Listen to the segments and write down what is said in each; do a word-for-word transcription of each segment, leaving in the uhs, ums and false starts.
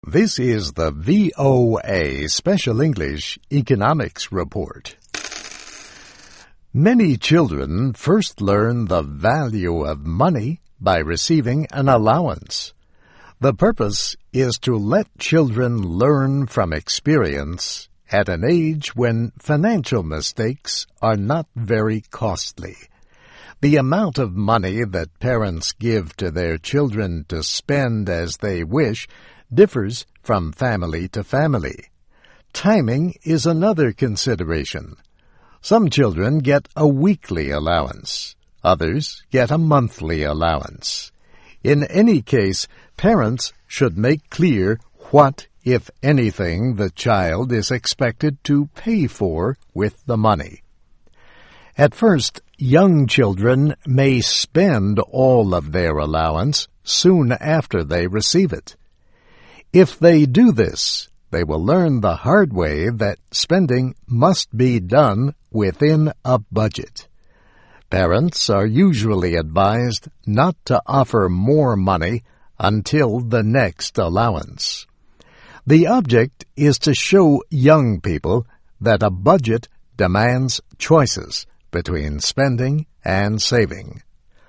This is the V O A Special English Economics Report. Many children first learn the value of money by receiving an allowance. The purpose is to let children learn from experience at an age when financial mistakes are not very costly. The amount of money that parents give to their children to spend as they wish differs from family to family. Timing is another consideration. Some children get a weekly allowance. Others get a monthly allowance. In any case, parents should make clear what, if anything, the child is expected to pay for with the money. At first, young children may spend all of their allowance soon after they receive it. If they do this, they will learn the hard way that spending must be done within a budget. Parents are usually advised not to offer more money until the next allowance. The object is to show young people that a budget demands choices between spending and saving.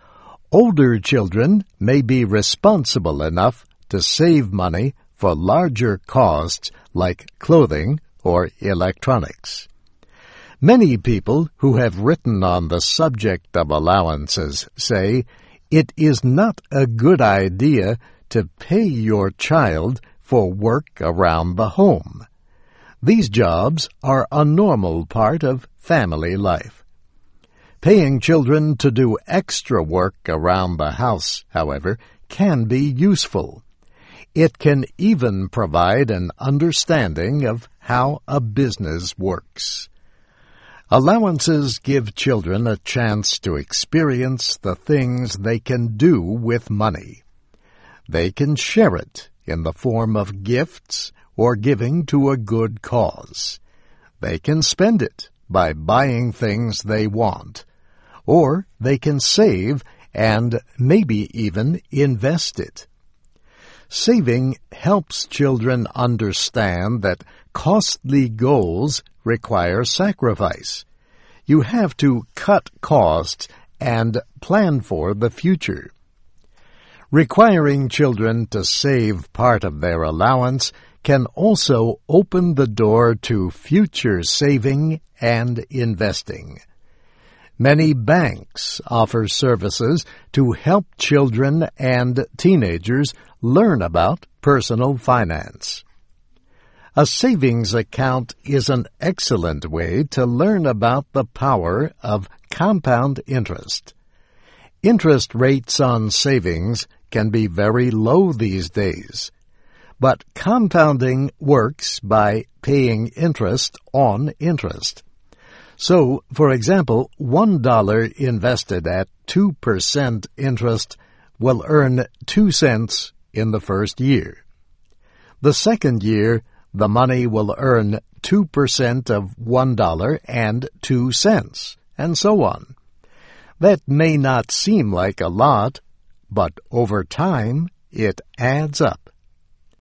Older children may be responsible enough to save money for larger costs like clothing or electronics. Many people who have written on the subject of allowances say it is not a good idea to pay your child for work around the home. These jobs are a normal part of family life. Paying children to do extra work around the house, however, can be useful. It can even provide an understanding of how a business works. Allowances give children a chance to experience the things they can do with money. They can share it in the form of gifts or giving to a good cause. They can spend it by buying things they want, or they can save and maybe even invest it. Saving helps children understand that costly goals require sacrifice. You have to cut costs and plan for the future. Requiring children to save part of their allowance can also open the door to future saving and investing. Many banks offer services to help children and teenagers learn about personal finance. A savings account is an excellent way to learn about the power of compound interest. Interest rates on savings can be very low these days, but compounding works by paying interest on interest. So, for example, one dollar invested at two percent interest will earn two cents in the first year. The second year, the money will earn two percent of one dollar and two cents, and so on. That may not seem like a lot, but over time it adds up.